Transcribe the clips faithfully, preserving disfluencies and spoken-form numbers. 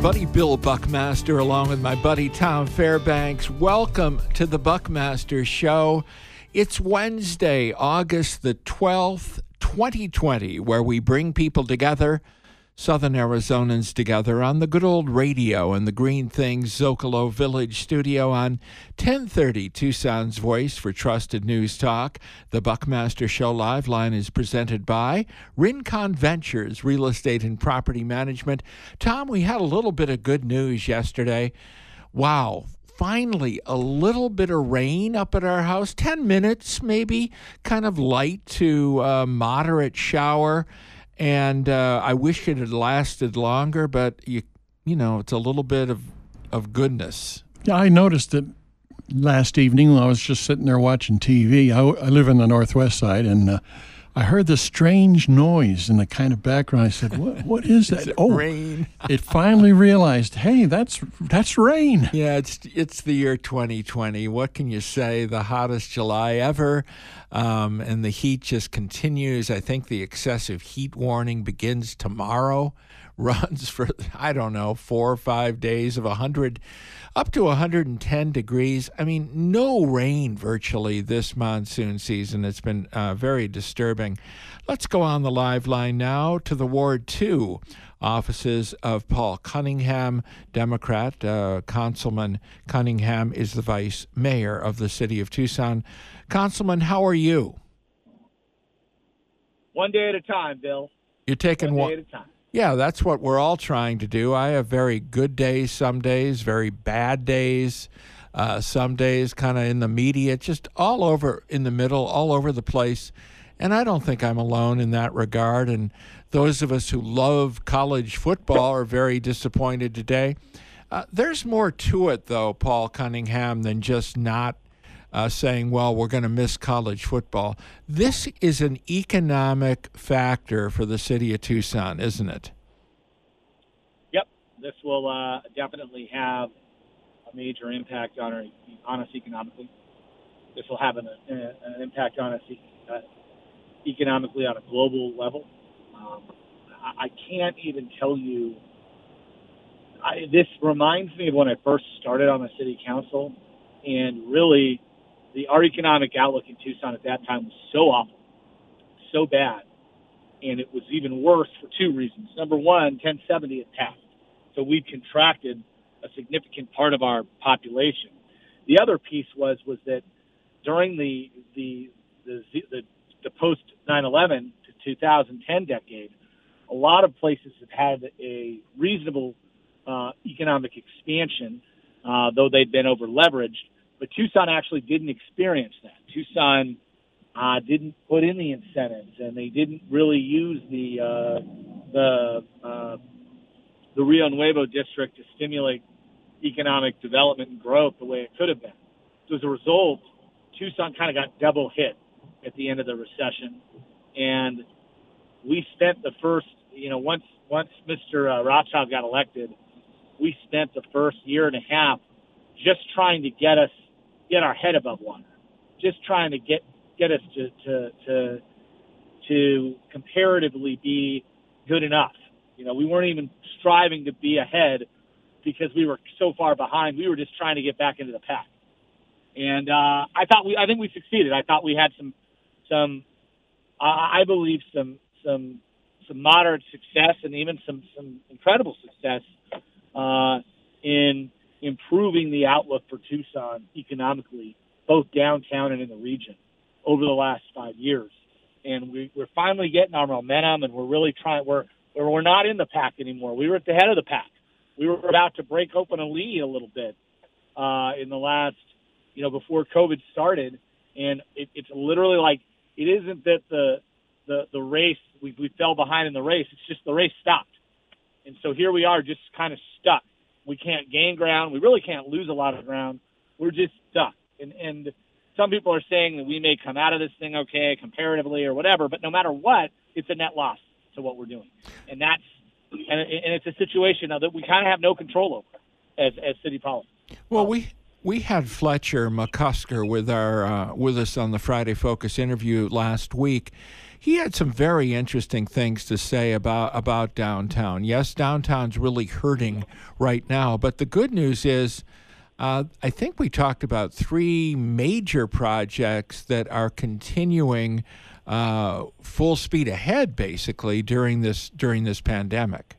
buddy Bill Buckmaster along with my buddy Tom Fairbanks. Welcome to the Buckmaster Show. It's Wednesday, August the twelfth, twenty twenty, where we bring people together, Southern Arizonans together, on the good old radio in the Green Things Zocalo Village studio on ten thirty Tucson's Voice for Trusted News Talk. The Buckmaster Show live line is presented by Rincon Ventures, Real Estate and Property Management. Tom, we had a little bit of good news yesterday. Wow. Finally, a little bit of rain up at our house, ten minutes maybe, kind of light to uh, moderate shower. And uh, I wish it had lasted longer, but you you know, it's a little bit of, of goodness. Yeah, I noticed it last evening when I was just sitting there watching T V. I, I live in the Northwest Side, and uh, I heard this strange noise in the kind of background. I said, "What? What is that?" Is it oh, rain. It finally realized, hey, that's that's rain. Yeah, it's it's the year twenty twenty. What can you say? The hottest July ever. Um, and the heat just continues. I think the excessive heat warning begins tomorrow, runs for, I don't know, four or five days of one hundred, up to one hundred ten degrees. I mean, no rain virtually this monsoon season. It's been uh, very disturbing. Let's go on the live line now to the Ward two offices of Paul Cunningham, Democrat. Uh, Councilman Cunningham is the vice mayor of the city of Tucson. Councilman, how are you? One day at a time, Bill. You're taking one one day at a time. Yeah, that's what we're all trying to do. I have very good days some days, very bad days, uh, some days kind of in the media, just all over in the middle, all over the place. And I don't think I'm alone in that regard. And those of us who love college football are very disappointed today. Uh, there's more to it, though, Paul Cunningham, than just not uh, saying, well, we're going to miss college football. This is an economic factor for the city of Tucson, isn't it? Yep. This will uh, definitely have a major impact on, our, on us economically. This will have an, uh, an impact on us uh, economically on a global level. Um, I, I can't even tell you. I, this reminds me of when I first started on the city council, and really, the our economic outlook in Tucson at that time was so awful, so bad, and it was even worse for two reasons. Number one, ten seventy had passed, so we'd contracted a significant part of our population. The other piece was was that during the the the, the, the post nine eleven to two thousand ten decade, a lot of places have had a reasonable uh, economic expansion, uh, though they'd been over leveraged. But Tucson actually didn't experience that. Tucson uh, didn't put in the incentives, and they didn't really use the uh, the uh, the Rio Nuevo district to stimulate economic development and growth the way it could have been. So as a result, Tucson kind of got double hit at the end of the recession, and we spent the first, you know, once once Mister Uh, Rothschild got elected, we spent the first year and a half just trying to get us get our head above water, just trying to get get us to to to, to comparatively be good enough. You know, we weren't even striving to be ahead because we were so far behind. We were just trying to get back into the pack. And uh, I thought we, I think we succeeded. I thought we had some, some, uh, I believe some, some, some moderate success and even some, some incredible success uh, in improving the outlook for Tucson economically, both downtown and in the region, over the last five years. And we, we're finally getting our momentum, and we're really trying. We're we're not in the pack anymore. We were at the head of the pack. We were about to break open a lead a little bit uh, in the last, you know, before COVID started. And it, it's literally like, it isn't that the the the race we we fell behind in the race. It's just the race stopped. And so here we are, just kind of stuck. We can't gain ground. We really can't lose a lot of ground. We're just stuck. And and some people are saying that we may come out of this thing okay, comparatively or whatever, but no matter what, it's a net loss to what we're doing. And that's and, and it's a situation now that we kind of have no control over as as city politics. Well, we We had Fletcher McCusker with our uh, with us on the Friday Focus interview last week. He had some very interesting things to say about about downtown. Yes, downtown's really hurting right now, but the good news is, uh, I think we talked about three major projects that are continuing uh, full speed ahead, basically during this during this pandemic.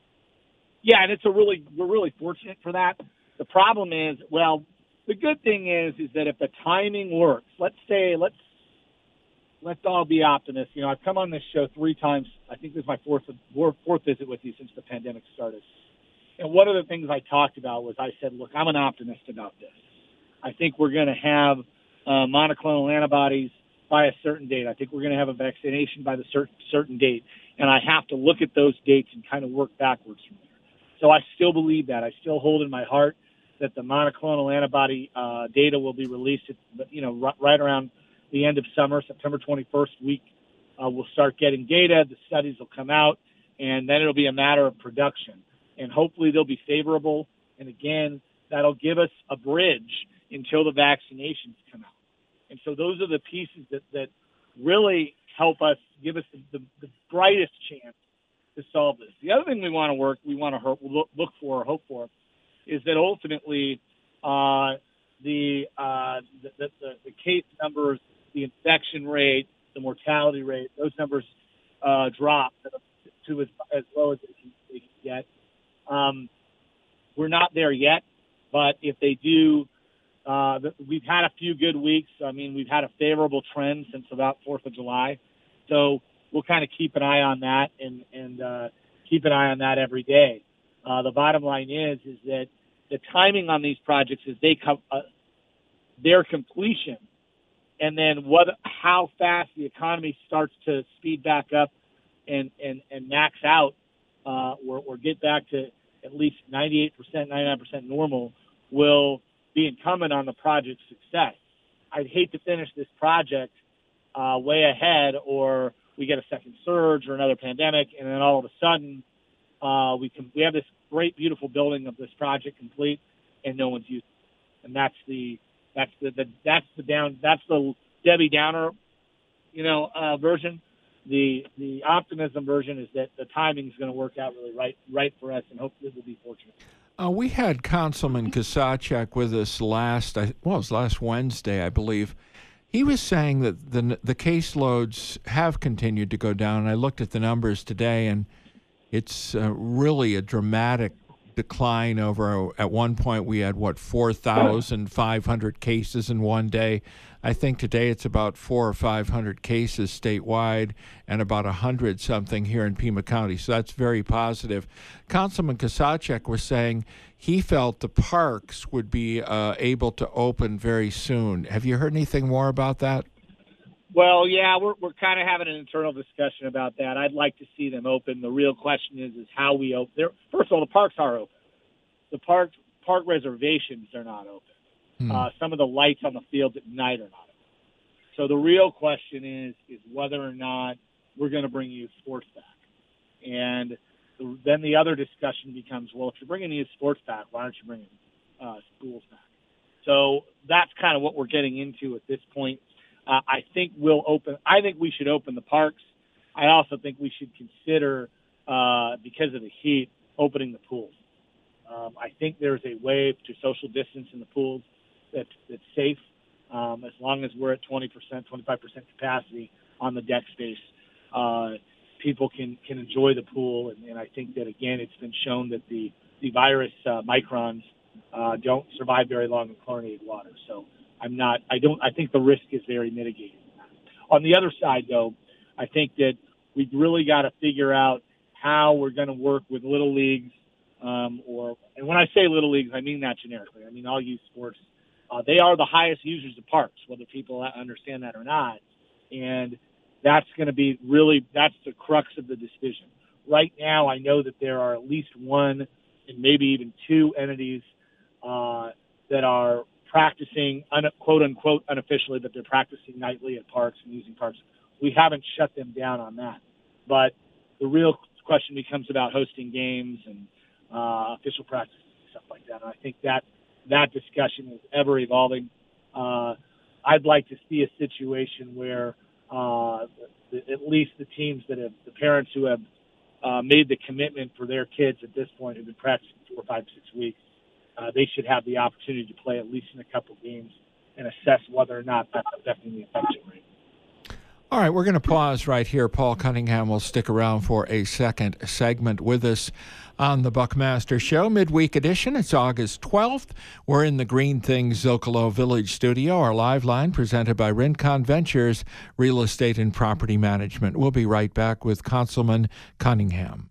Yeah, and it's a really we're really fortunate for that. The problem is, well. The good thing is, is that if the timing works, let's say, let's let's all be optimists. You know, I've come on this show three times. I think this is my fourth fourth visit with you since the pandemic started. And one of the things I talked about was I said, look, I'm an optimist about this. I think we're going to have uh, monoclonal antibodies by a certain date. I think we're going to have a vaccination by the certain certain date, and I have to look at those dates and kind of work backwards from there. So I still believe that. I still hold in my heart that the monoclonal antibody uh, data will be released, at, you know, r- right around the end of summer, September twenty-first week. Uh, we'll start getting data. The studies will come out, and then it'll be a matter of production. And hopefully they'll be favorable. And again, that'll give us a bridge until the vaccinations come out. And so those are the pieces that, that really help us, give us the, the, the brightest chance to solve this. The other thing we want to work, we want to look, look for or hope for, is that ultimately uh, the, uh, the, the the case numbers, the infection rate, the mortality rate, those numbers uh, drop to as, as low as they can, they can get. Um, we're not there yet, but if they do, uh, we've had a few good weeks. I mean, we've had a favorable trend since about fourth of July. So we'll kind of keep an eye on that and, and uh, keep an eye on that every day. Uh, the bottom line is, is that the timing on these projects is they come, uh, their completion, and then what, how fast the economy starts to speed back up and, and, and max out, uh, or, or get back to at least ninety-eight percent, ninety-nine percent normal will be incumbent on the project's success. I'd hate to finish this project uh, way ahead, or we get a second surge or another pandemic, and then all of a sudden, Uh, we can, we have this great, beautiful building of this project complete, and no one's used it. And that's the that's the, the that's the down that's the Debbie Downer, you know, uh, version. The the optimism version is that the timing is going to work out really right right for us, and hopefully we'll be fortunate. Uh, we had Councilman Kasachek with us last, I, well, it was last Wednesday, I believe. He was saying that the the caseloads have continued to go down. I looked at the numbers today, and it's uh, really a dramatic decline over, at one point we had, what, four thousand five hundred cases in one day. I think today it's about four or five hundred cases statewide and about one hundred something here in Pima County. So that's very positive. Councilman Kasachek was saying he felt the parks would be uh, able to open very soon. Have you heard anything more about that? Well, yeah, we're we're kind of having an internal discussion about that. I'd like to see them open. The real question is is how we open. They're, first of all, the parks are open. The park park reservations are not open. Hmm. Uh, some of the lights on the fields at night are not open. So the real question is is whether or not we're going to bring youth sports back. And the, then the other discussion becomes, well, if you're bringing youth sports back, why aren't you bringing uh, schools back? So that's kind of what we're getting into at this point. Uh, I think we'll open. I think we should open the parks. I also think we should consider, uh, because of the heat, opening the pools. Um, I think there's a way to social distance in the pools that's, that's safe, um, as long as we're at twenty percent, twenty-five percent capacity on the deck space. Uh, people can, can enjoy the pool, and, and I think that, again, it's been shown that the, the virus uh, microns uh, don't survive very long in chlorinated water. So I'm not, I don't, I think the risk is very mitigated. On the other side, though, I think that we've really got to figure out how we're going to work with little leagues, um, or, and when I say little leagues, I mean that generically. I mean all youth sports. Uh, they are the highest users of parks, whether people understand that or not. And that's going to be really, that's the crux of the decision. Right now, I know that there are at least one and maybe even two entities uh, that are practicing, un- quote unquote, unofficially, but they're practicing nightly at parks and using parks. We haven't shut them down on that. But the real question becomes about hosting games and uh, official practices and stuff like that. And I think that that discussion is ever evolving. Uh, I'd like to see a situation where uh, the, at least the teams that have, the parents who have uh, made the commitment for their kids at this point who've been practicing four, five, six weeks, uh, they should have the opportunity to play at least in a couple games and assess whether or not that's affecting the infection rate. All right, we're going to pause right here. Paul Cunningham will stick around for a second segment with us on the Buckmaster Show, midweek edition. It's August twelfth. We're in the Green Things Zocalo Village studio, our live line presented by Rincon Ventures, Real Estate and Property Management. We'll be right back with Councilman Cunningham.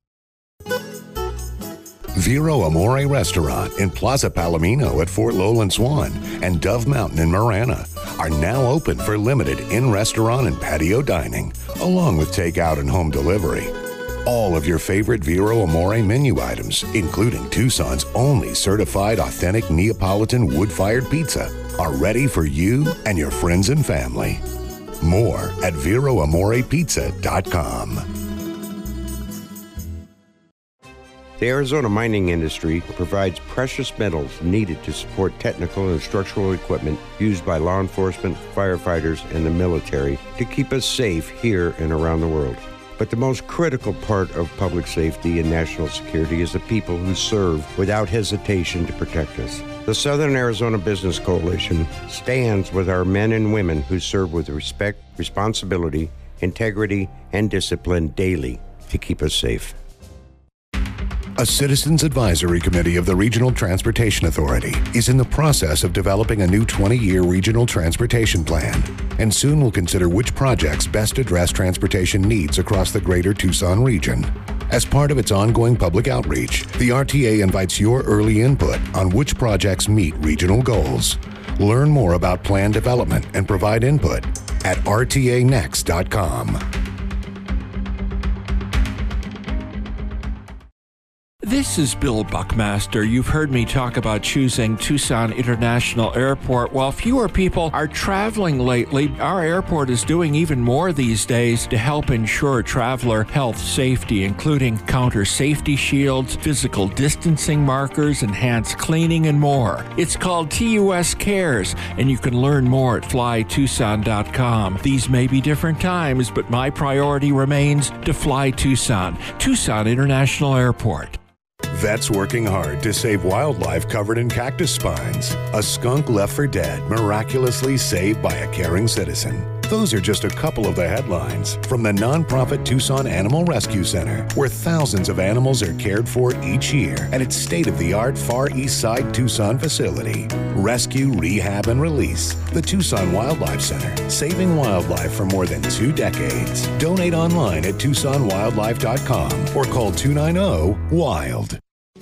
Vero Amore Restaurant in Plaza Palomino at Fort Lowland Swan and Dove Mountain in Marana are now open for limited in-restaurant and patio dining, along with takeout and home delivery. All of your favorite Vero Amore menu items, including Tucson's only certified authentic Neapolitan wood-fired pizza, are ready for you and your friends and family. More at vero amore pizza dot com. The Arizona mining industry provides precious metals needed to support technical and structural equipment used by law enforcement, firefighters, and the military to keep us safe here and around the world. But the most critical part of public safety and national security is the people who serve without hesitation to protect us. The Southern Arizona Business Coalition stands with our men and women who serve with respect, responsibility, integrity, and discipline daily to keep us safe. A Citizens Advisory Committee of the Regional Transportation Authority is in the process of developing a new twenty-year regional transportation plan, and soon will consider which projects best address transportation needs across the greater Tucson region. As part of its ongoing public outreach, the R T A invites your early input on which projects meet regional goals. Learn more about plan development and provide input at r t a next dot com. This is Bill Buckmaster. You've heard me talk about choosing Tucson International Airport. While fewer people are traveling lately, our airport is doing even more these days to help ensure traveler health safety, including counter safety shields, physical distancing markers, enhanced cleaning, and more. It's called T U S Cares, and you can learn more at fly tucson dot com. These may be different times, but my priority remains to fly Tucson. Tucson International Airport. Vets working hard to save wildlife covered in cactus spines. A skunk left for dead, miraculously saved by a caring citizen. Those are just a couple of the headlines from the nonprofit Tucson Animal Rescue Center, where thousands of animals are cared for each year at its state-of-the-art Far East Side Tucson facility. Rescue, rehab, and release. The Tucson Wildlife Center, saving wildlife for more than two decades. Donate online at tucson wildlife dot com or call two nine zero WILD.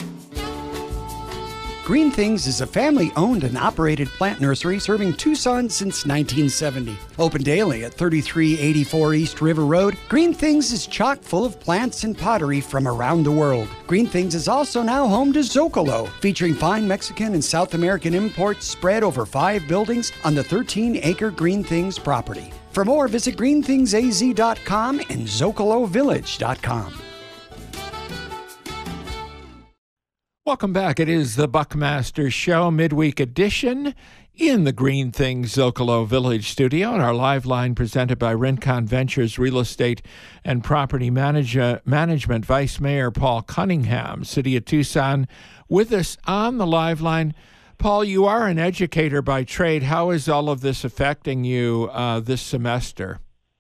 Green Things is a family-owned and operated plant nursery serving Tucson since nineteen seventy. Open daily at thirty-three eighty-four East River Road, Green Things is chock full of plants and pottery from around the world. Green Things is also now home to Zocalo, featuring fine Mexican and South American imports spread over five buildings on the thirteen acre Green Things property. For more, visit green things a z dot com and zocalo village dot com. Welcome back. It is the Buckmaster Show, midweek edition, in the Green Things Zocalo Village studio, and our live line presented by Rincon Ventures Real Estate and Property Manager, Management Vice Mayor Paul Cunningham, City of Tucson, with us on the live line. Paul, you are an educator by trade. How is all of this affecting you uh, this semester?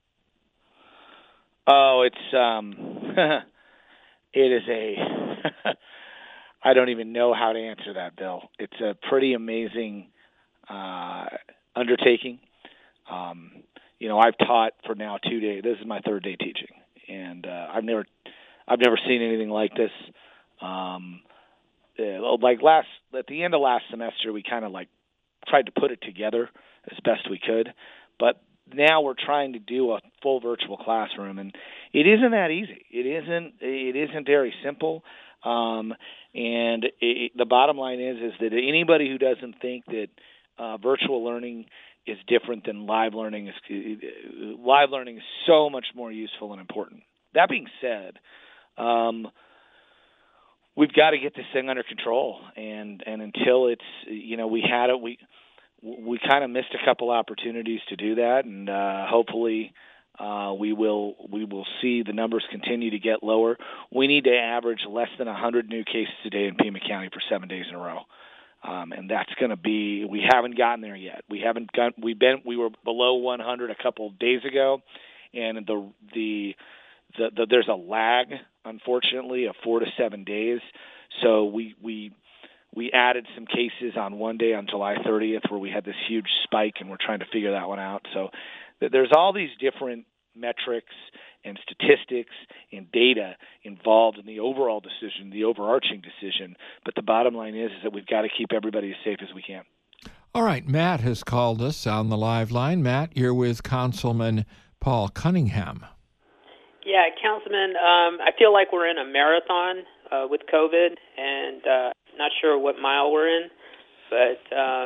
Oh, it's um, it is a. I don't even know how to answer that, Bill. It's a pretty amazing uh, undertaking. Um, you know, I've taught for now two days. This is my third day teaching, and uh, I've never, I've never seen anything like this. Um, uh, like last at the end of last semester, we kind of like tried to put it together as best we could, but now we're trying to do a full virtual classroom, and it isn't that easy. It isn't. It isn't very simple. Um, and it, the bottom line is, is that anybody who doesn't think that uh, virtual learning is different than live learning is uh, live learning is so much more useful and important. That being said, um, we've got to get this thing under control. And, and until it's, you know, we had it, we we kind of missed a couple opportunities to do that, and uh, hopefully uh, we will we will see the numbers continue to get lower. We need to average less than one hundred new cases a day in Pima County for seven days in a row. Um, and that's going to be, we haven't gotten there yet. We haven't got, we've been, we were below one hundred a couple of days ago, and the, the, the, the there's a lag, unfortunately, of four to seven days. So we, we, we added some cases on one day on July thirtieth where we had this huge spike, and we're trying to figure that one out. So there's all these different metrics and statistics and data involved in the overall decision, the overarching decision. But the bottom line is, is that we've got to keep everybody as safe as we can. All right, Matt has called us on the live line. Matt, you're with Councilman Paul Cunningham. Yeah, Councilman, um, I feel like we're in a marathon uh, with COVID, and uh, not sure what mile we're in, but um,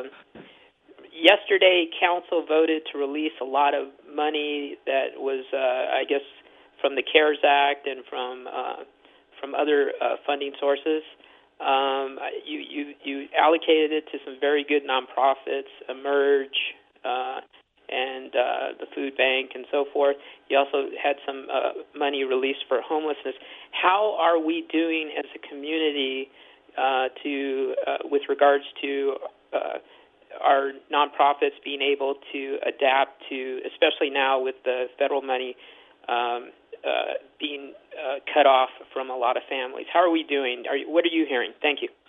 yesterday Council voted to release a lot of money that was, uh, I guess, from the CARES Act and from uh, from other uh, funding sources. Um, you, you you allocated it to some very good nonprofits, Emerge, uh, and uh, the food bank and so forth. You also had some uh, money released for homelessness. How are we doing as a community uh, to uh, with regards to uh, our nonprofits being able to adapt to, especially now with the federal money um, uh, being uh, cut off from a lot of families? How are we doing? Are you, what are you hearing? Thank you.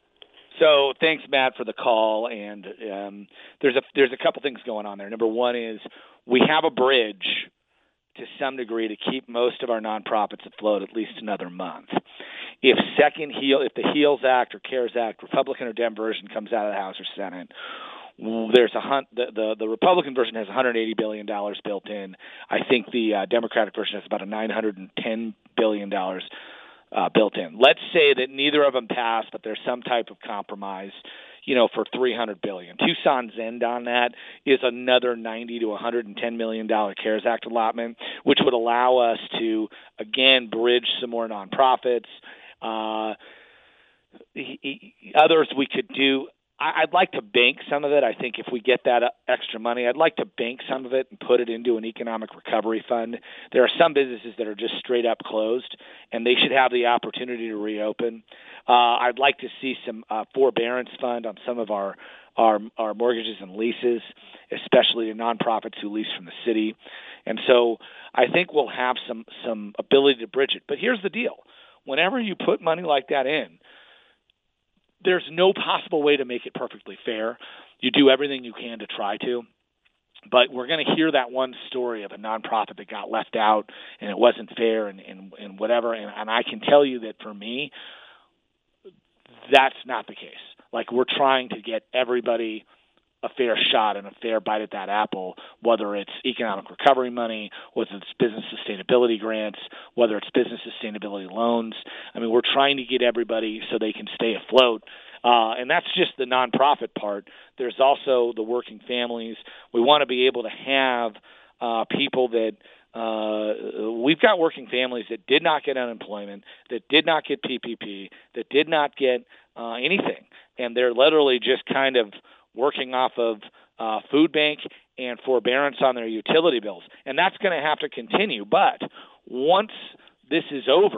So thanks, Matt, for the call. And um, there's a there's a couple things going on there. Number one is we have a bridge to some degree to keep most of our nonprofits afloat at least another month. If second HEAL, if the HEALS Act or CARES Act, Republican or Dem version, comes out of the House or Senate, there's a hunt. The, the the Republican version has one hundred eighty billion dollars built in. I think the uh, Democratic version has about a nine hundred ten billion dollars uh, built in. Let's say that neither of them pass, but there's some type of compromise, you know, for three hundred billion dollars. Tucson's end on that is another ninety to one hundred ten million dollars CARES Act allotment, which would allow us to, again, bridge some more nonprofits. Uh, others we could do. I'd like to bank some of it. I think if we get that extra money, I'd like to bank some of it and put it into an economic recovery fund. There are some businesses that are just straight up closed, and they should have the opportunity to reopen. Uh, I'd like to see some uh, forbearance fund on some of our, our our mortgages and leases, especially to nonprofits who lease from the city. And so I think we'll have some some ability to bridge it. But here's the deal. Whenever you put money like that in, there's no possible way to make it perfectly fair. You do everything you can to try to, but we're going to hear that one story of a nonprofit that got left out and it wasn't fair and, and, and whatever. And, and I can tell you that for me, that's not the case. Like, we're trying to get everybody a fair shot and a fair bite at that apple, whether it's economic recovery money, whether it's business sustainability grants, whether it's business sustainability loans. I mean, we're trying to get everybody so they can stay afloat. Uh, and that's just the nonprofit part. There's also the working families. We want to be able to have uh, people that uh, we've got working families that did not get unemployment, that did not get P P P, that did not get uh, anything. And they're literally just kind of working off of uh, food bank and forbearance on their utility bills. And that's going to have to continue. But once this is over,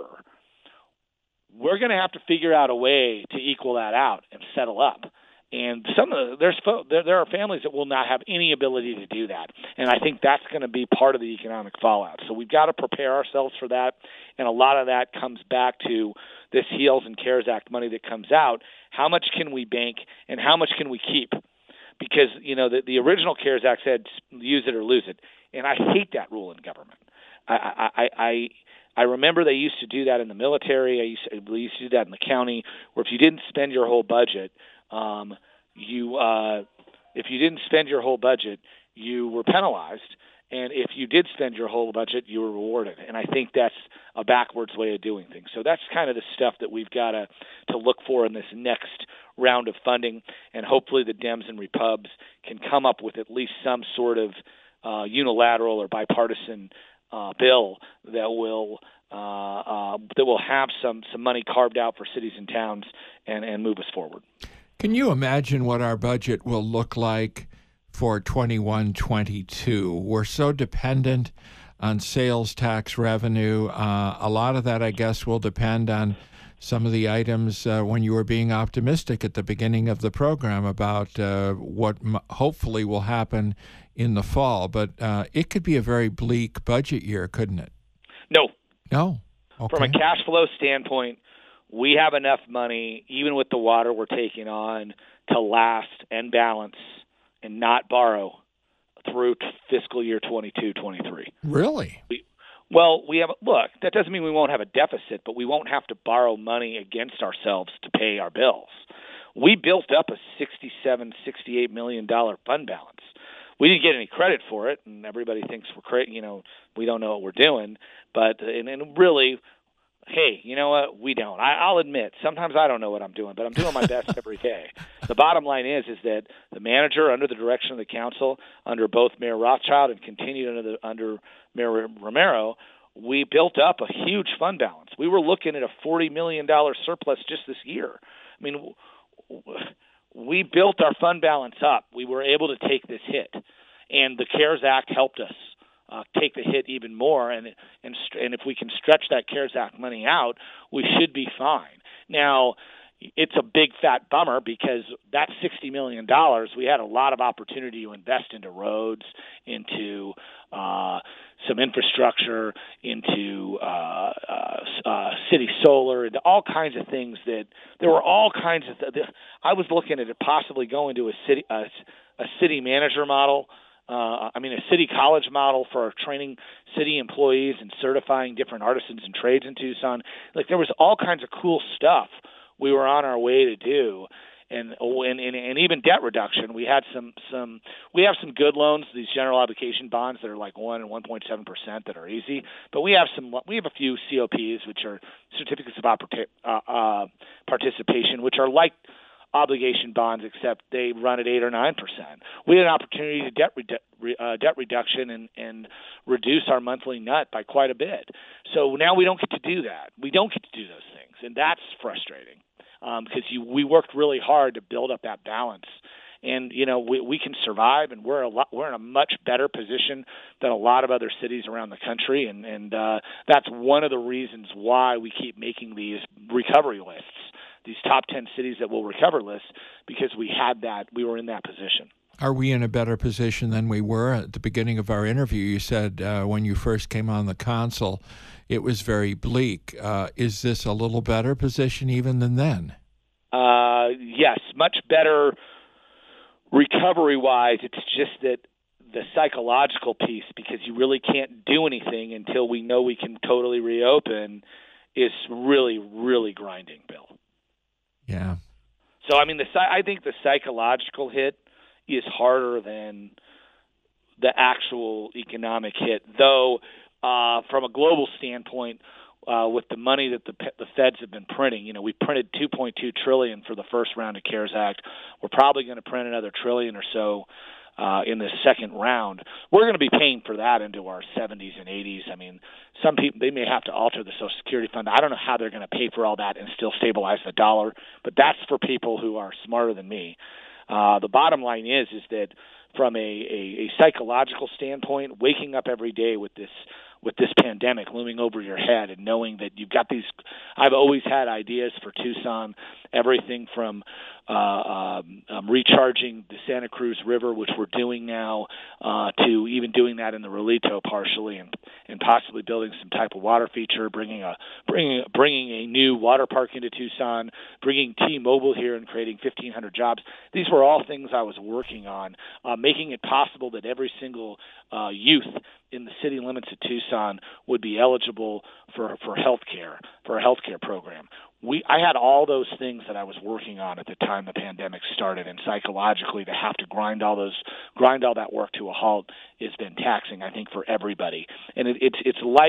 we're going to have to figure out a way to equal that out and settle up. And some of the, there's there, there are families that will not have any ability to do that. And I think that's going to be part of the economic fallout. So we've got to prepare ourselves for that. And a lot of that comes back to this HEALS and CARES Act money that comes out. How much can we bank and how much can we keep? Because, you know, the, the original CARES Act said use it or lose it. And I hate that rule in government. I, I, I, I remember they used to do that in the military. I used, to, I used to do that in the county, where if you didn't spend your whole budget, um, you uh, if you didn't spend your whole budget, you were penalized. And if you did spend your whole budget, you were rewarded. And I think that's a backwards way of doing things. So that's kind of the stuff that we've got to to look for in this next round of funding. And hopefully the Dems and Repubs can come up with at least some sort of uh, unilateral or bipartisan uh, bill that will uh, uh, that will have some, some money carved out for cities and towns and, and move us forward. Can you imagine what our budget will look like for twenty-one twenty-two? We're so dependent on sales tax revenue. Uh, a lot of that, I guess, will depend on some of the items uh, when you were being optimistic at the beginning of the program about uh, what m- hopefully will happen in the fall. But uh, it could be a very bleak budget year, couldn't it? No. No? Okay. From a cash flow standpoint, we have enough money, even with the water we're taking on, to last and balance and not borrow through t- fiscal year twenty-two twenty-three. Really? We, well, we have look, that doesn't mean we won't have a deficit, but we won't have to borrow money against ourselves to pay our bills. We built up a sixty-seven, sixty-eight million dollars fund balance. We didn't get any credit for it, and everybody thinks we're cra- you know, we don't know what we're doing, but and, and really, hey, you know what? We don't. I, I'll admit, sometimes I don't know what I'm doing, but I'm doing my best every day. The bottom line is, is that the manager, under the direction of the council, under both Mayor Rothschild and continued under the, under Mayor Romero, we built up a huge fund balance. We were looking at a forty million dollars surplus just this year. I mean, we built our fund balance up. We were able to take this hit, and the CARES Act helped us Uh, take the hit even more, and and and if we can stretch that CARES Act money out, we should be fine. Now, it's a big fat bummer because that sixty million dollars, we had a lot of opportunity to invest into roads, into uh, some infrastructure, into uh, uh, uh, city solar, into all kinds of things that there were all kinds of. Th- I was looking at it possibly going to a city a, a city manager model. Uh, I mean, a city college model for training city employees and certifying different artisans and trades in Tucson. Like, there was all kinds of cool stuff we were on our way to do, and and and, and even debt reduction. We had some some we have some good loans, these general obligation bonds that are like one and one point seven percent that are easy. But we have some we have a few C O Ps, which are certificates of uh, uh, participation, which are like obligation bonds, except they run at eight or nine percent. We had an opportunity to debt redu- uh, debt reduction and, and reduce our monthly nut by quite a bit. So now we don't get to do that. We don't get to do those things, and that's frustrating because um, you we worked really hard to build up that balance. And you know we we can survive, and we're a lot, we're in a much better position than a lot of other cities around the country, and and uh, that's one of the reasons why we keep making these recovery lists. These top ten cities that will recover lists, because we had that, we were in that position. Are we in a better position than we were at the beginning of our interview? You said uh, when you first came on the console, it was very bleak. Uh, is this a little better position even than then? Uh, yes, much better recovery-wise. It's just that the psychological piece, because you really can't do anything until we know we can totally reopen, is really, really grinding, Bill. Yeah. So, I mean, the I think the psychological hit is harder than the actual economic hit, though uh, from a global standpoint, uh, with the money that the the feds have been printing, you know, we printed two point two trillion dollars for the first round of CARES Act. We're probably going to print another trillion or so Uh, in the second round. We're going to be paying for that into our seventies and eighties. I mean, some people, they may have to alter the Social Security fund. I don't know how they're going to pay for all that and still stabilize the dollar, but that's for people who are smarter than me. Uh, the bottom line is, is that from a, a, a psychological standpoint, waking up every day with this with this pandemic looming over your head and knowing that you've got these, I've always had ideas for Tucson, everything from uh, um, um, recharging the Santa Cruz River, which we're doing now, uh, to even doing that in the Rolito partially, and, and possibly building some type of water feature, bringing a bringing bringing a new water park into Tucson, bringing T-Mobile here and creating fifteen hundred jobs. These were all things I was working on, uh, making it possible that every single uh, youth in the city limits of Tucson would be eligible for for health care, for a health care program. We, I had all those things that I was working on at the time the pandemic started, and psychologically to have to grind all those, grind all that work to a halt has been taxing, I think, for everybody. And it, it's it's like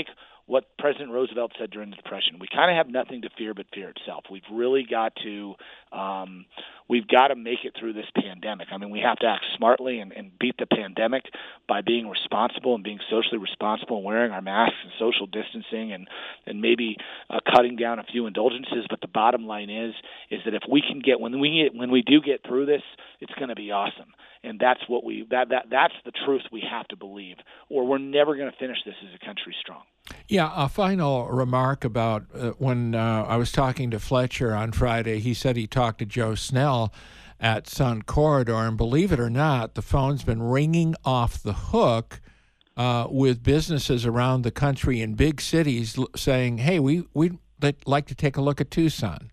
what President Roosevelt said during the Depression. We kind of have nothing to fear but fear itself. We've really got to um, we've got to make it through this pandemic. I mean, we have to act smartly and, and beat the pandemic by being responsible and being socially responsible and wearing our masks and social distancing and, and maybe uh, cutting down a few indulgences. But the bottom line is is that if we can get when we get, when we do get through this, it's going to be awesome. And that's what we that, that that's the truth we have to believe, or we're never going to finish this as a country strong. Yeah, a final remark about uh, when uh, I was talking to Fletcher on Friday, he said he talked to Joe Snell at Sun Corridor, and believe it or not, the phone's been ringing off the hook uh, with businesses around the country in big cities saying, hey, we, we'd like to take a look at Tucson.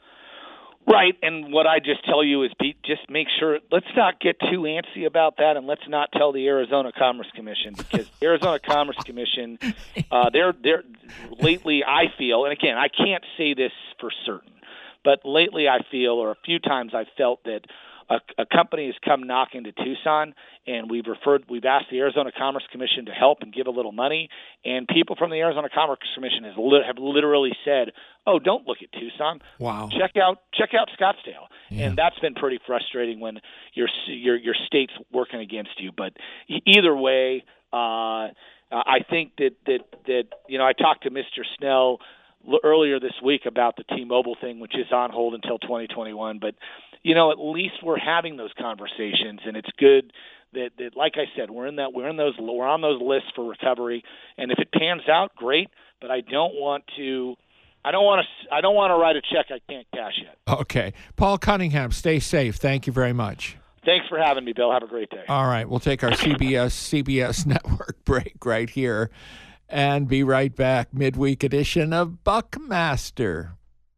Right, and what I just tell you is be, just make sure, let's not get too antsy about that, and let's not tell the Arizona Commerce Commission, because the Arizona Commerce Commission, uh, they're, they're, lately I feel, and again, I can't say this for certain, but lately I feel, or a few times I've felt that a, a company has come knocking to Tucson, and we've referred, we've asked the Arizona Commerce Commission to help and give a little money, and people from the Arizona Commerce Commission has li- have literally said, "Oh, don't look at Tucson. Wow, check out check out Scottsdale." Yeah. And that's been pretty frustrating when your your your state's working against you. But either way, uh, I think that that that you know I talked to Mister Snell earlier this week about the T-Mobile thing, which is on hold until twenty twenty-one. But you know, at least we're having those conversations, and it's good that, that, like I said, we're in that we're in those we're on those lists for recovery. And if it pans out, great. But I don't want to. I don't want to. I don't want to write a check I can't cash yet. Okay, Paul Cunningham, stay safe. Thank you very much. Thanks for having me, Bill. Have a great day. All right, we'll take our C B S C B S Network break right here, and be right back. Midweek edition of Buckmaster.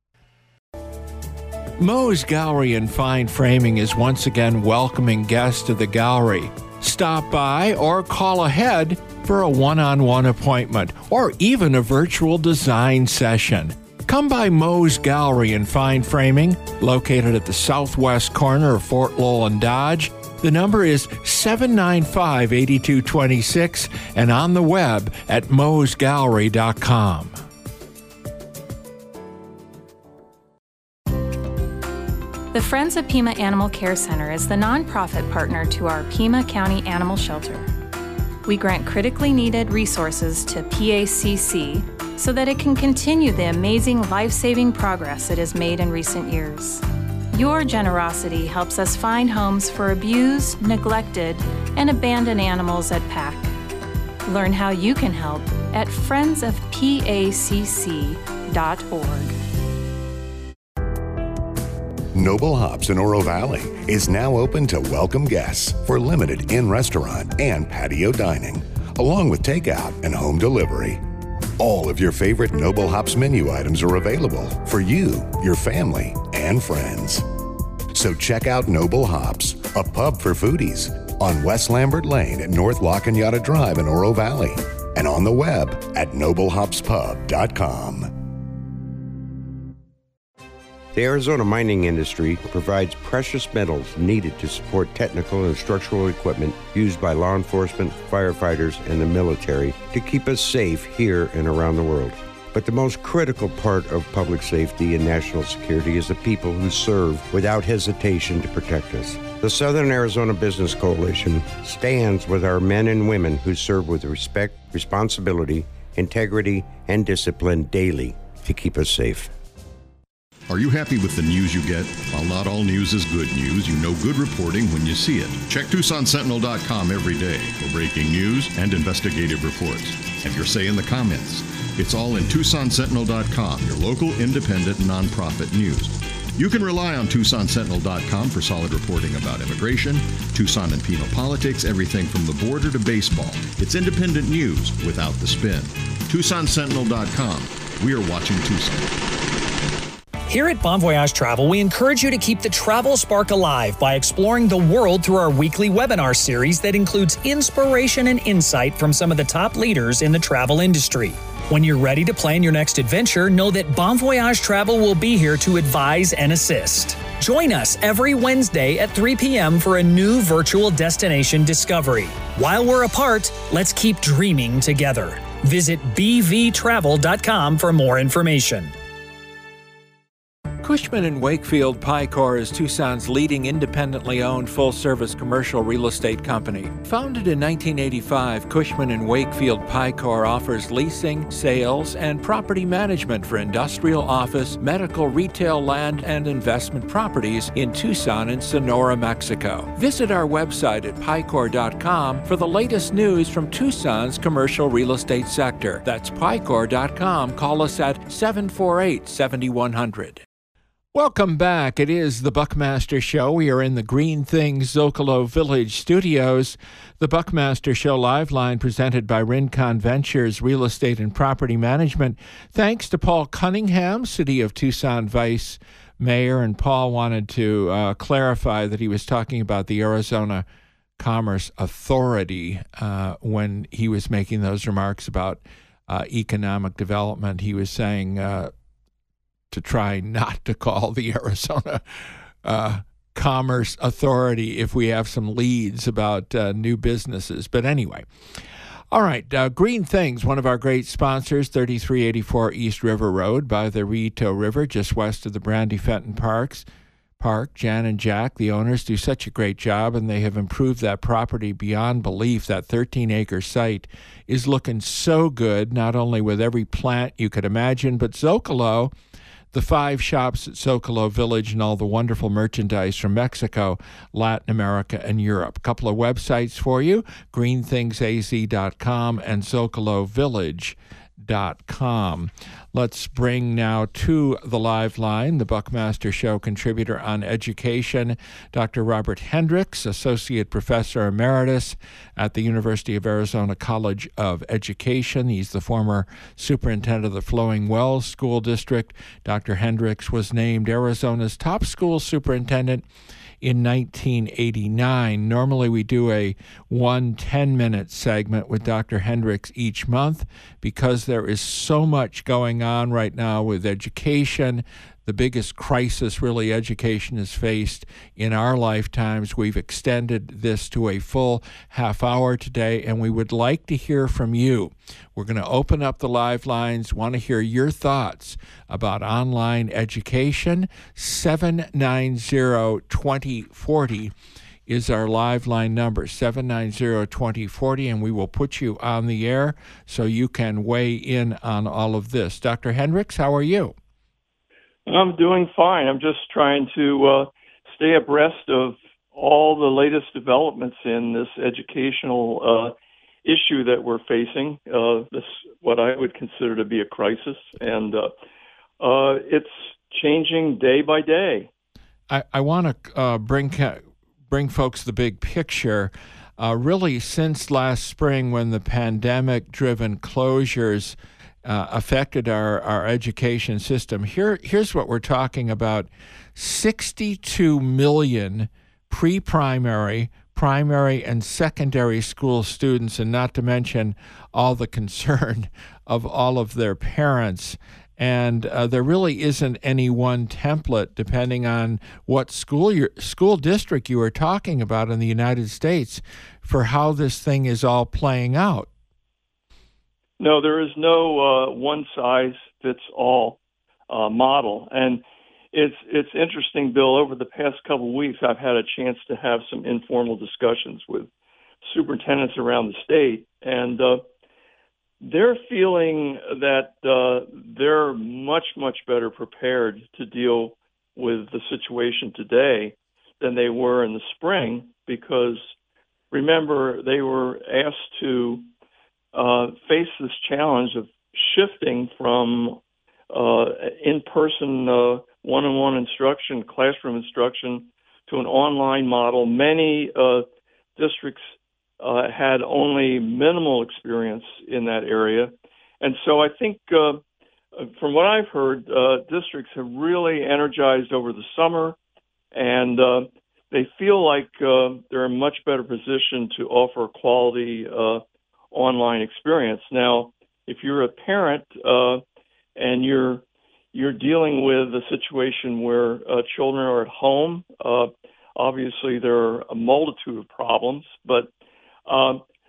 Moe's Gallery and Fine Framing is once again welcoming guests to the gallery. Stop by or call ahead for a one-on-one appointment or even a virtual design session. Come by Moe's Gallery and Fine Framing, located at the southwest corner of Fort Lowell and Dodge. The number is seven nine five, eight two two six and on the web at moes gallery dot com. The Friends of Pima Animal Care Center is the nonprofit partner to our Pima County Animal Shelter. We grant critically needed resources to P A C C so that it can continue the amazing life-saving progress it has made in recent years. Your generosity helps us find homes for abused, neglected, and abandoned animals at P A C. Learn how you can help at friends of P A C C dot org. Noble Hops in Oro Valley is now open to welcome guests for limited in-restaurant and patio dining, along with takeout and home delivery. All of your favorite Noble Hops menu items are available for you, your family, and friends. So check out Noble Hops, a pub for foodies, on West Lambert Lane at North La Cañada Drive in Oro Valley, and on the web at noble hops pub dot com. The Arizona mining industry provides precious metals needed to support technical and structural equipment used by law enforcement, firefighters, and the military to keep us safe here and around the world. But the most critical part of public safety and national security is the people who serve without hesitation to protect us. The Southern Arizona Business Coalition stands with our men and women who serve with respect, responsibility, integrity, and discipline daily to keep us safe. Are you happy with the news you get? While not all news is good news, you know good reporting when you see it. Check Tucson Sentinel dot com every day for breaking news and investigative reports. Have your say in the comments. It's all in Tucson Sentinel dot com, your local independent nonprofit news. You can rely on Tucson Sentinel dot com for solid reporting about immigration, Tucson and Pima politics, everything from the border to baseball. It's independent news without the spin. Tucson Sentinel dot com. We are watching Tucson. Here at Bon Voyage Travel, we encourage you to keep the travel spark alive by exploring the world through our weekly webinar series that includes inspiration and insight from some of the top leaders in the travel industry. When you're ready to plan your next adventure, know that Bon Voyage Travel will be here to advise and assist. Join us every Wednesday at three p.m. for a new virtual destination discovery. While we're apart, let's keep dreaming together. Visit b v travel dot com for more information. Cushman and Wakefield Picor is Tucson's leading independently owned full-service commercial real estate company. Founded in nineteen eighty-five, Cushman and Wakefield Picor offers leasing, sales, and property management for industrial, office, medical, retail, land, and investment properties in Tucson and Sonora, Mexico. Visit our website at picor dot com for the latest news from Tucson's commercial real estate sector. That's picor dot com. Call us at seven four eight, seven one zero zero. Welcome back. It is the Buckmaster Show. We are in the Green Things Zocalo Village studios. The Buckmaster Show live line presented by Rincon Ventures Real Estate and Property Management. Thanks to Paul Cunningham, City of Tucson Vice Mayor. And Paul wanted to uh, clarify that he was talking about the Arizona Commerce Authority uh, when he was making those remarks about uh, economic development. He was saying Uh, to try not to call the Arizona uh, Commerce Authority if we have some leads about uh, new businesses. But anyway, all right, uh, Green Things, one of our great sponsors, thirty-three eighty-four East River Road by the Rito River, just west of the Brandy Fenton Parks. Park. Jan and Jack, the owners, do such a great job, and they have improved that property beyond belief. That thirteen-acre site is looking so good, not only with every plant you could imagine, but Zocalo, the five shops at Zocalo Village, and all the wonderful merchandise from Mexico, Latin America, and Europe. A couple of websites for you, green things a z dot com and zocalo village dot com. Let's bring now to the live line the Buckmaster Show contributor on education, Doctor Robert Hendricks, Associate Professor Emeritus at the University of Arizona College of Education. He's the former superintendent of the Flowing Wells School District. Doctor Hendricks was named Arizona's top school superintendent in nineteen eighty-nine. Normally we do a one ten-minute segment with Doctor Hendricks each month because there is so much going on right now with education. The biggest crisis really education has faced in our lifetimes. We've extended this to a full half hour today, and we would like to hear from you. We're going to open up the live lines, want to hear your thoughts about online education. seven nine zero, two zero four zero is our live line number, seven nine zero, two zero four zero, and we will put you on the air so you can weigh in on all of this. Doctor Hendricks, how are you? I'm doing fine. I'm just trying to uh, stay abreast of all the latest developments in this educational uh, issue that we're facing. Uh, this, what I would consider to be a crisis, and uh, uh, it's changing day by day. I, I want to uh, bring bring folks the big picture. Uh, really, since last spring, when the pandemic-driven closures Uh, affected our, our education system. Here, here's what we're talking about. sixty-two million pre-primary, primary, and secondary school students, and not to mention all the concern of all of their parents. And uh, there really isn't any one template, depending on what school your school district you are talking about in the United States, for how this thing is all playing out. No, there is no uh, one-size-fits-all uh, model. And it's it's interesting, Bill, over the past couple of weeks, I've had a chance to have some informal discussions with superintendents around the state, and uh, they're feeling that uh, they're much, much better prepared to deal with the situation today than they were in the spring, because, remember, they were asked to Uh, face this challenge of shifting from uh, in-person uh, one-on-one instruction, classroom instruction, to an online model. Many uh, districts uh, had only minimal experience in that area. And so I think, uh, from what I've heard, uh, districts have really energized over the summer, and uh, they feel like uh, they're in a much better position to offer quality uh online experience. Now, if you're a parent uh, and you're you're dealing with a situation where uh, children are at home, uh, obviously there are a multitude of problems, but um,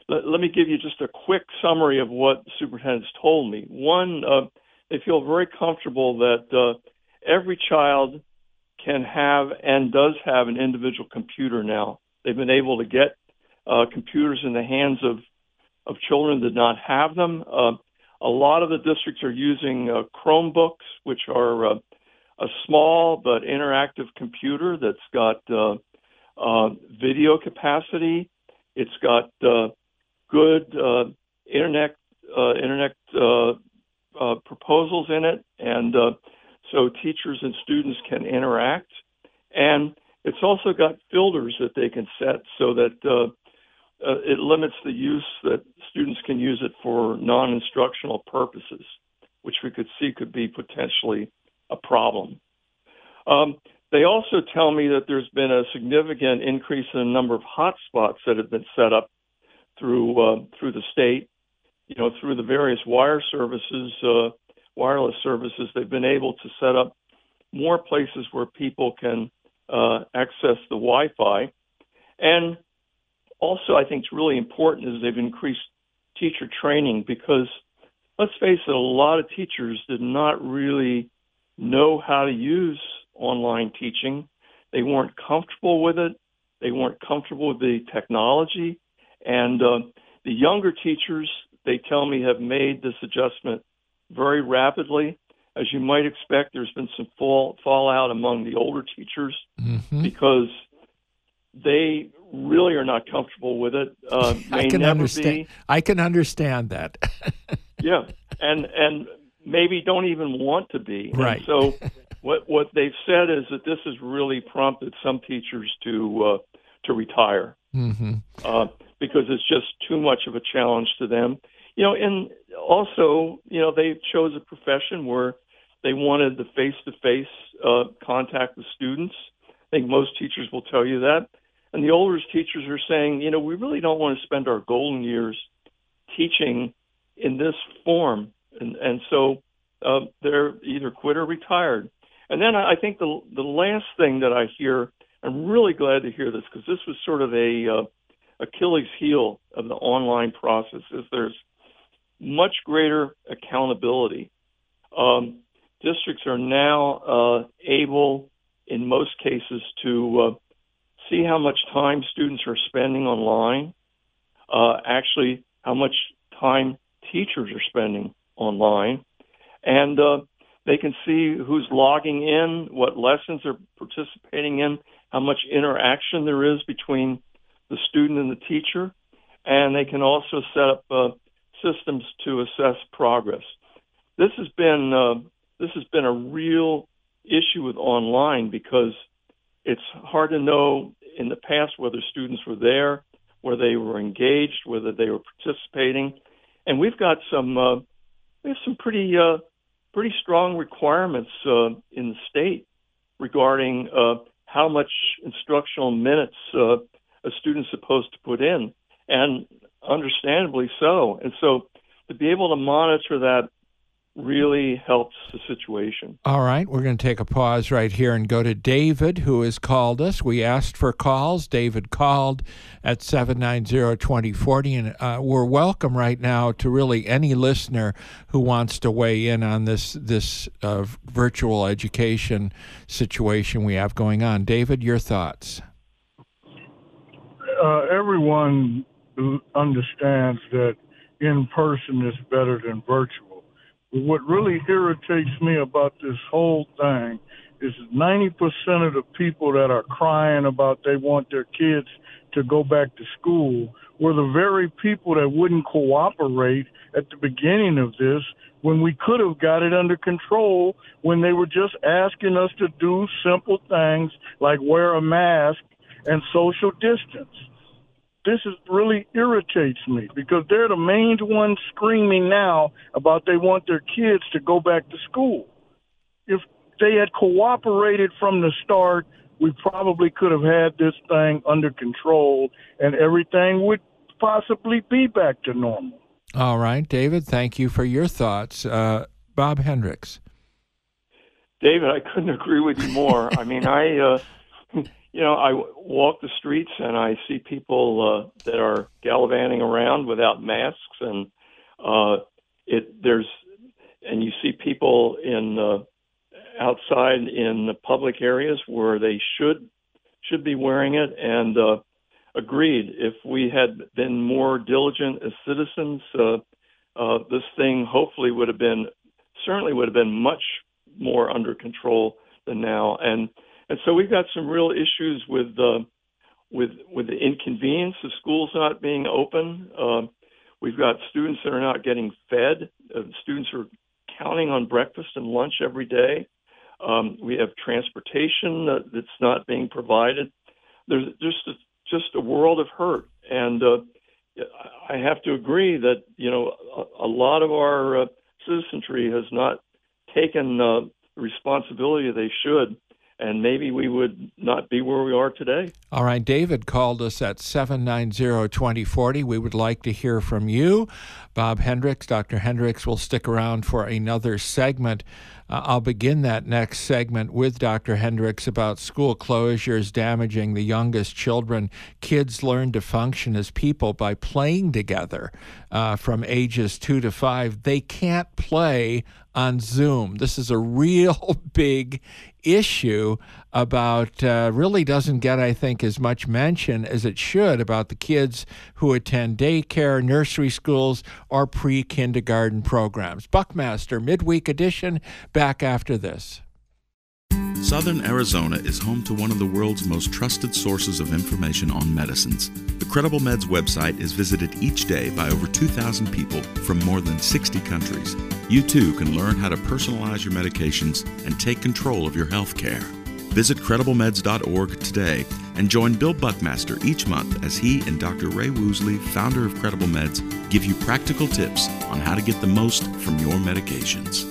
let, let me give you just a quick summary of what the superintendents told me. One, uh, they feel very comfortable that uh, every child can have and does have an individual computer now. They've been able to get uh, computers in the hands of, of children that did not have them. Uh, a lot of the districts are using uh, Chromebooks, which are uh, a small but interactive computer that's got uh, uh, video capacity. It's got uh, good uh, internet uh, internet uh, uh, proposals in it, and uh, so teachers and students can interact. And it's also got filters that they can set so that uh, uh, it limits the use that students can use it for non-instructional purposes, which we could see could be potentially a problem. Um, they also tell me that there's been a significant increase in the number of hotspots that have been set up through uh, through the state, you know, through the various wire services, uh, wireless services. They've been able to set up more places where people can uh, access the Wi-Fi. And also, I think it's really important is they've increased teacher training because, let's face it, a lot of teachers did not really know how to use online teaching. They weren't comfortable with it. They weren't comfortable with the technology. And uh, the younger teachers, they tell me, have made this adjustment very rapidly. As you might expect, there's been some fall, fallout among the older teachers mm-hmm. because they really are not comfortable with it. Uh, I can understand. Be. I can understand that. Yeah, and and maybe don't even want to be. Right. And so what what they've said is that this has really prompted some teachers to uh, to retire mm-hmm. uh, because it's just too much of a challenge to them. You know, and also, you know, they chose a profession where they wanted the face-to-face uh, contact with students. I think most teachers will tell you that. And the older teachers are saying, you know, we really don't want to spend our golden years teaching in this form. And, and so uh, they're either quit or retired. And then I think the the last thing that I hear, I'm really glad to hear this because this was sort of a uh, Achilles heel of the online process, is there's much greater accountability. Um, districts are now uh, able, in most cases, to uh, see how much time students are spending online, uh, actually how much time teachers are spending online, and uh, they can see who's logging in, what lessons they're participating in, how much interaction there is between the student and the teacher, and they can also set up uh, systems to assess progress. This has been uh, this has been a real issue with online because it's hard to know in the past whether students were there, whether they were engaged, whether they were participating, and we've got some uh, we have some pretty uh, pretty strong requirements uh, in the state regarding uh, how much instructional minutes uh, a student's supposed to put in, and understandably so. And so to be able to monitor that really helps the situation. All right, we're going to take a pause right here and go to David, who has called us. We asked for calls. David called at seven nine zero, two zero four zero, and uh, we're welcome right now to really any listener who wants to weigh in on this this uh, virtual education situation we have going on. David, your thoughts? Uh, everyone understands that in person is better than virtual. But what really irritates me about this whole thing is ninety percent of the people that are crying about they want their kids to go back to school were the very people that wouldn't cooperate at the beginning of this when we could have got it under control, when they were just asking us to do simple things like wear a mask and social distance. This is really irritates me because they're the main ones screaming now about they want their kids to go back to school. If they had cooperated from the start, we probably could have had this thing under control and everything would possibly be back to normal. All right, David, thank you for your thoughts. Uh, Bob Hendricks. David, I couldn't agree with you more. I mean, I... Uh, you know, I w- walk the streets and I see people uh, that are gallivanting around without masks, and uh, it there's and you see people in uh, outside in the public areas where they should should be wearing it. And uh, agreed, if we had been more diligent as citizens, uh, uh, this thing hopefully would have been certainly would have been much more under control than now. And and so we've got some real issues with uh, with with the inconvenience of schools not being open. Uh, we've got students that are not getting fed. Uh, students are counting on breakfast and lunch every day. Um, we have transportation that, that's not being provided. There's just a, just a world of hurt, and uh, I have to agree that you know a, a lot of our uh, citizenry has not taken uh, the responsibility they should, and maybe we would not be where we are today. All right, David called us at seven nine zero, two zero four zero. We would like to hear from you. Bob Hendricks, Doctor Hendricks will stick around for another segment. Uh, I'll begin that next segment with Doctor Hendricks about school closures damaging the youngest children. Kids learn to function as people by playing together uh, from ages two to five. They can't play on Zoom. This is a real big issue about, uh, really doesn't get, I think, as much mention as it should about the kids who attend daycare, nursery schools, or pre-kindergarten programs. Buckmaster Midweek Edition, back after this. Southern Arizona is home to one of the world's most trusted sources of information on medicines. The Credible Meds website is visited each day by over two thousand people from more than sixty countries. You too can learn how to personalize your medications and take control of your health care. Visit credible meds dot org today and join Bill Buckmaster each month as he and Doctor Ray Woosley, founder of Credible Meds, give you practical tips on how to get the most from your medications.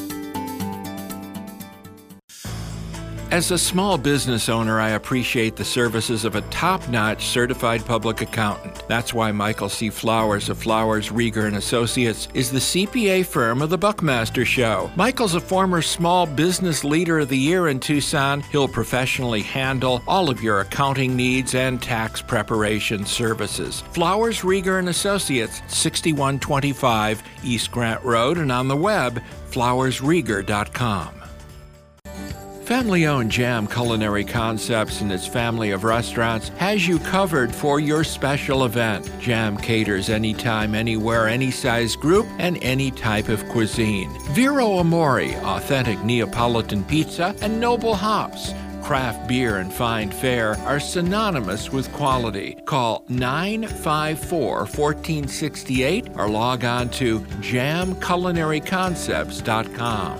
As a small business owner, I appreciate the services of a top-notch certified public accountant. That's why Michael C. Flowers of Flowers, Rieger and Associates is the C P A firm of the Buckmaster Show. Michael's a former Small Business Leader of the Year in Tucson. He'll professionally handle all of your accounting needs and tax preparation services. Flowers, Rieger and Associates, sixty-one twenty-five East Grant Road, and on the web, flowers rieger dot com. Family-owned Jam Culinary Concepts and its family of restaurants has you covered for your special event. Jam caters anytime, anywhere, any size group, and any type of cuisine. Vero Amore, authentic Neapolitan pizza, and Noble Hops, craft beer and fine fare, are synonymous with quality. Call nine five four, one four six eight or log on to jam culinary concepts dot com.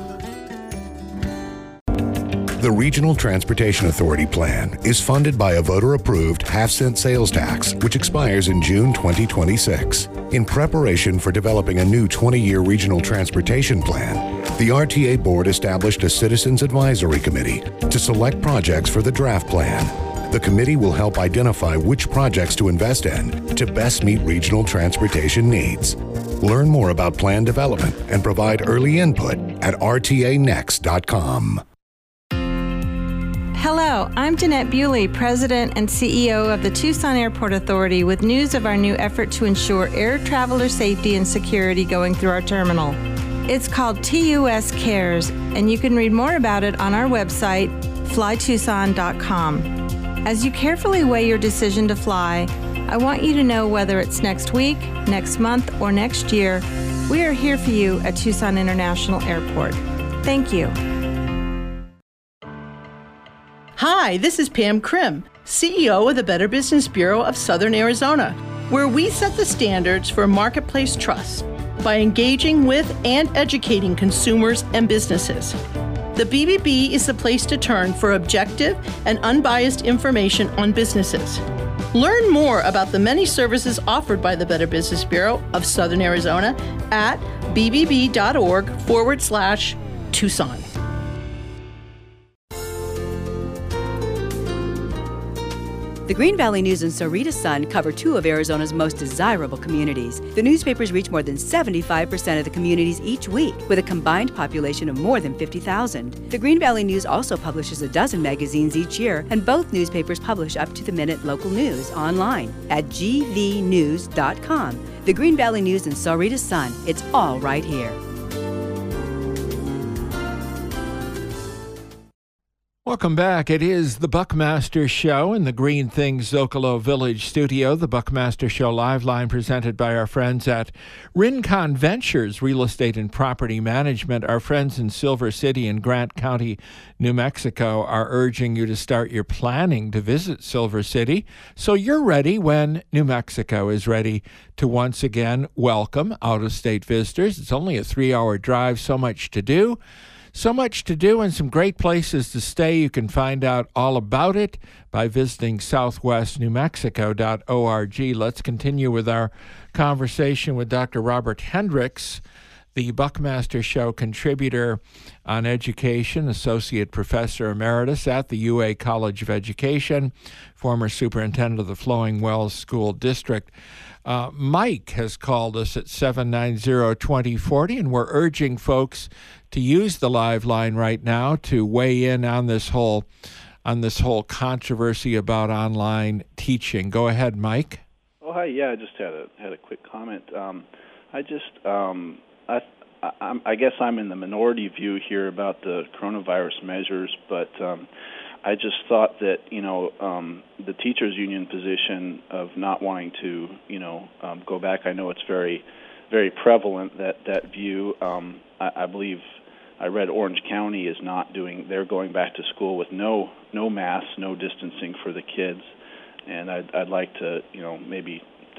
The Regional Transportation Authority Plan is funded by a voter-approved half-cent sales tax, which expires in June twenty twenty-six. In preparation for developing a new twenty-year regional transportation plan, the R T A Board established a Citizens Advisory Committee to select projects for the draft plan. The committee will help identify which projects to invest in to best meet regional transportation needs. Learn more about plan development and provide early input at r t a next dot com. Hello, I'm Jeanette Bewley, President and C E O of the Tucson Airport Authority, with news of our new effort to ensure air traveler safety and security going through our terminal. It's called T U S Cares, and you can read more about it on our website, fly tucson dot com. As you carefully weigh your decision to fly, I want you to know whether it's next week, next month, or next year, we are here for you at Tucson International Airport. Thank you. Hi, this is Pam Krim, C E O of the Better Business Bureau of Southern Arizona, where we set the standards for marketplace trust by engaging with and educating consumers and businesses. The B B B is the place to turn for objective and unbiased information on businesses. Learn more about the many services offered by the Better Business Bureau of Southern Arizona at b b b dot org forward slash Tucson. The Green Valley News and Sarita Sun cover two of Arizona's most desirable communities. The newspapers reach more than seventy-five percent of the communities each week, with a combined population of more than fifty thousand. The Green Valley News also publishes a dozen magazines each year, and both newspapers publish up-to-the-minute local news online at g v news dot com. The Green Valley News and Sarita Sun, it's all right here. Welcome back. It is the Buckmaster Show in the Green Things Zocalo Village studio. The Buckmaster Show live line presented by our friends at Rincon Ventures Real Estate and Property Management. Our friends in Silver City and Grant County, New Mexico, are urging you to start your planning to visit Silver City so you're ready when New Mexico is ready to once again welcome out-of-state visitors. It's only a three-hour drive, so much to do. So much to do and some great places to stay. You can find out all about it by visiting southwest new mexico dot org. Let's continue with our conversation with Doctor Robert Hendricks, the Buckmaster Show contributor on education, associate professor emeritus at the U A College of Education, former superintendent of the Flowing Wells School District. Uh, Mike has called us at seven nine zero, two zero four zero, and we're urging folks to use the live line right now to weigh in on this whole on this whole controversy about online teaching. Go ahead, Mike. Oh, hi. Yeah, I just had a had a quick comment. Um, I just um, I, I I guess I'm in the minority view here about the coronavirus measures, but um, I just thought that, you know, um, the teachers union position of not wanting to, you know, um, go back. I know it's very, very prevalent, that, that view. Um, I, I believe I read Orange County is not doing, they're going back to school with no, no masks, no distancing for the kids. And I'd, I'd like to, you know, maybe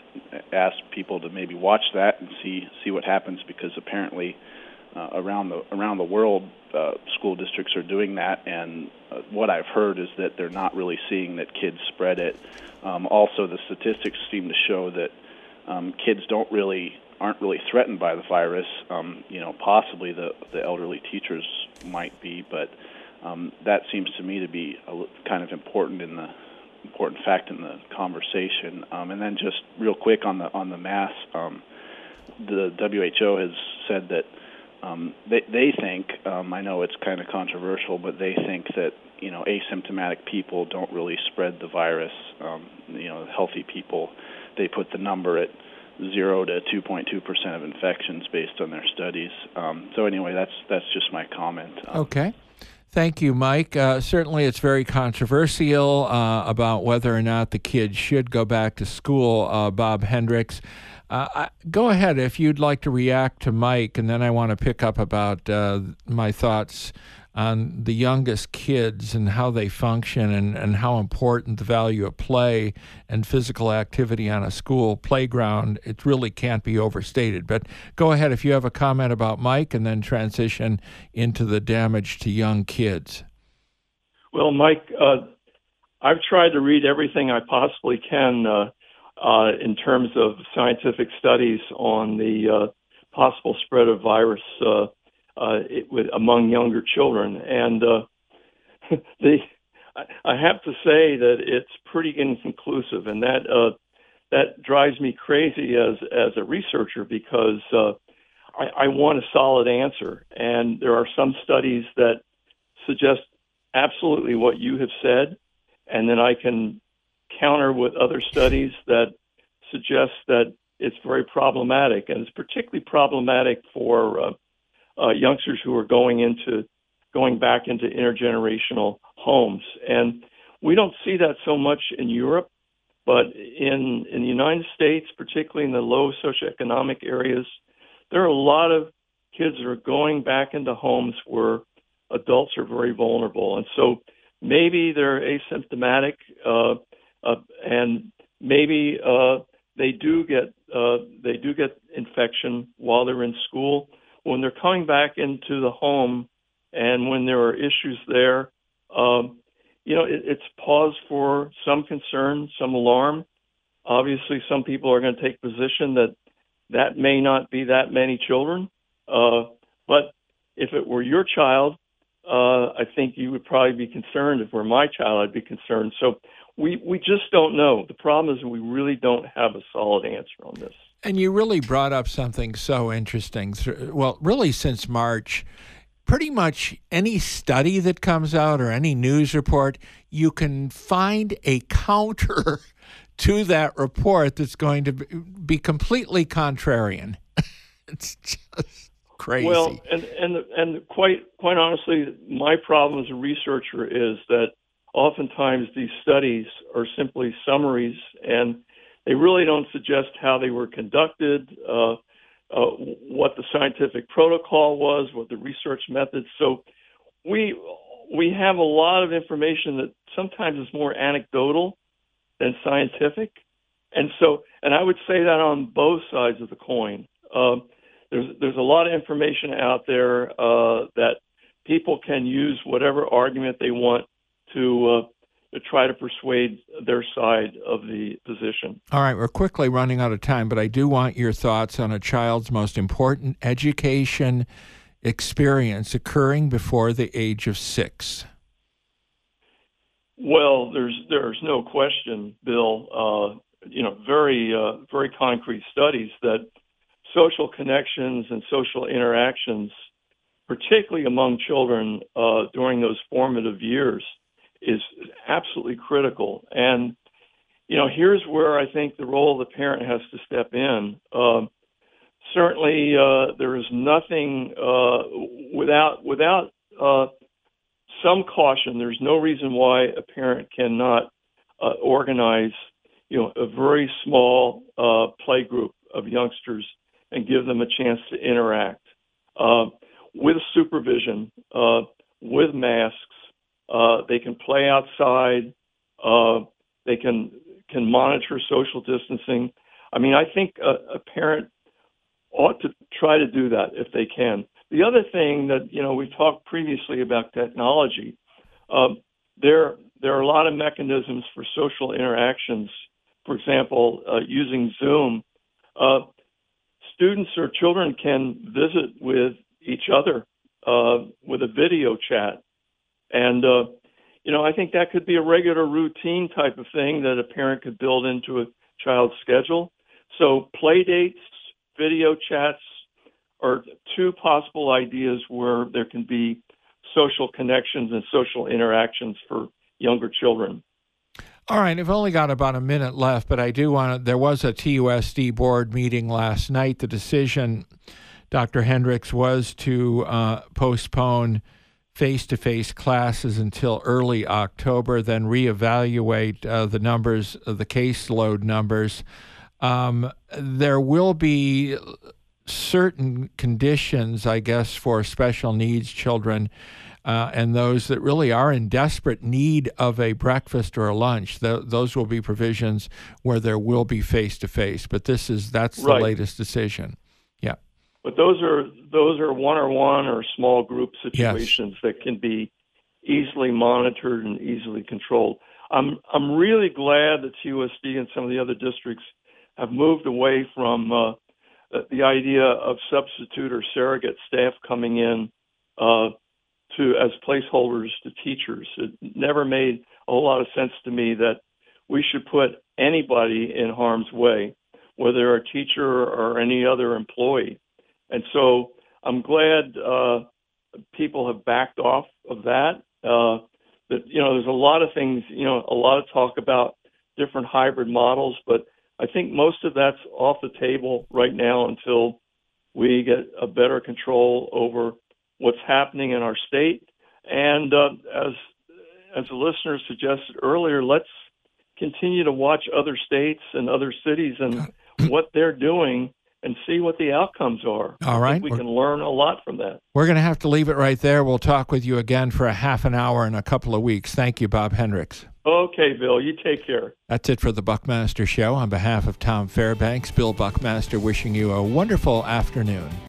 ask people to maybe watch that and see, see what happens, because apparently uh, around the, around the world, uh, school districts are doing that, and uh, what I've heard is that they're not really seeing that kids spread it. Um, also, the statistics seem to show that um, kids don't really aren't really threatened by the virus. Um, you know, possibly the the elderly teachers might be, but um, that seems to me to be a, kind of important in the important fact in the conversation. Um, and then just real quick on the on the masks, um, the W H O has said that. Um, they, they think, um, I know it's kind of controversial, but they think that, you know, asymptomatic people don't really spread the virus. Um, you know, healthy people, they put the number at zero to two point two percent of infections based on their studies. Um, so anyway, that's that's just my comment. Um, okay. Thank you, Mike. Uh, certainly it's very controversial uh, about whether or not the kids should go back to school. Uh, Bob Hendricks. Uh, I, go ahead if you'd like to react to Mike, and then I want to pick up about uh, my thoughts on the youngest kids and how they function, and, and how important the value of play and physical activity on a school playground. It really can't be overstated. But go ahead if you have a comment about Mike, and then transition into the damage to young kids. Well, Mike, uh, I've tried to read everything I possibly can uh, Uh, in terms of scientific studies on the uh, possible spread of virus uh, uh, it, with, among younger children, and uh, the I have to say that it's pretty inconclusive, and that uh, that drives me crazy as as a researcher, because uh, I, I want a solid answer, and there are some studies that suggest absolutely what you have said, and then I can counter with other studies that suggest that it's very problematic, and it's particularly problematic for uh, uh, youngsters who are going into going back into intergenerational homes. And we don't see that so much in Europe, but in in the United States, particularly in the low socioeconomic areas, there are a lot of kids that are going back into homes where adults are very vulnerable, and so maybe they're asymptomatic. Uh, Uh, and maybe uh, they do get uh, they do get infection while they're in school. When they're coming back into the home, and when there are issues there, um, you know, it, it's pause for some concern, some alarm. Obviously, some people are going to take position that that may not be that many children. Uh, but if it were your child, uh, I think you would probably be concerned. If it were my child, I'd be concerned. So we we just don't know. The problem is we really don't have a solid answer on this. And you really brought up something so interesting. Well, really since March, pretty much any study that comes out or any news report, you can find a counter to that report that's going to be completely contrarian. It's just crazy. Well, and and and quite quite honestly, my problem as a researcher is that oftentimes these studies are simply summaries, and they really don't suggest how they were conducted, uh, uh, what the scientific protocol was, what the research methods. So we we have a lot of information that sometimes is more anecdotal than scientific, and so and I would say that on both sides of the coin. Uh, there's there's a lot of information out there uh, that people can use whatever argument they want to uh, to try to persuade their side of the position. All right, we're quickly running out of time, but I do want your thoughts on a child's most important education experience occurring before the age of six. Well, there's there's no question, Bill. Uh, you know, very uh, very concrete studies that social connections and social interactions, particularly among children uh, during those formative years, is absolutely critical. And, you know, here's where I think the role of the parent has to step in. Um, certainly, uh, there is nothing uh, without without uh, some caution. There's no reason why a parent cannot uh, organize, you know, a very small uh, play group of youngsters and give them a chance to interact uh, with supervision, uh, with masks. Uh, they can play outside. Uh, they can can monitor social distancing. I mean, I think a, a parent ought to try to do that if they can. The other thing that, you know, we talked previously about technology. Uh, there there are a lot of mechanisms for social interactions. For example, uh, using Zoom, uh, students or children can visit with each other uh, with a video chat. And, uh, you know, I think that could be a regular routine type of thing that a parent could build into a child's schedule. So play dates, video chats are two possible ideas where there can be social connections and social interactions for younger children. All right, I've only got about a minute left, but I do want to, there was a T U S D board meeting last night. The decision, Doctor Hendricks, was to uh, postpone face-to-face classes until early October, then reevaluate uh, the numbers, uh, the caseload numbers. Um, there will be certain conditions, I guess, for special needs children uh, and those that really are in desperate need of a breakfast or a lunch. Th- those will be provisions where there will be face-to-face. But this is that's the right. latest decision. Yeah. But those are those are one-on-one or small group situations yes. that can be easily monitored and easily controlled. I'm I'm really glad that T U S D and some of the other districts have moved away from uh, the idea of substitute or surrogate staff coming in uh, to as placeholders to teachers. It never made a whole lot of sense to me that we should put anybody in harm's way, whether a teacher or any other employee. And so I'm glad uh, people have backed off of that. Uh, that, you know, there's a lot of things, you know, a lot of talk about different hybrid models, but I think most of that's off the table right now until we get a better control over what's happening in our state. And uh, as as the listener suggested earlier, let's continue to watch other states and other cities and what they're doing and see what the outcomes are. All right. I think we can learn a lot from that. We're going to have to leave it right there. We'll talk with you again for a half an hour in a couple of weeks. Thank you, Bob Hendricks. Okay, Bill. You take care. That's it for the Buckmaster Show. On behalf of Tom Fairbanks, Bill Buckmaster wishing you a wonderful afternoon.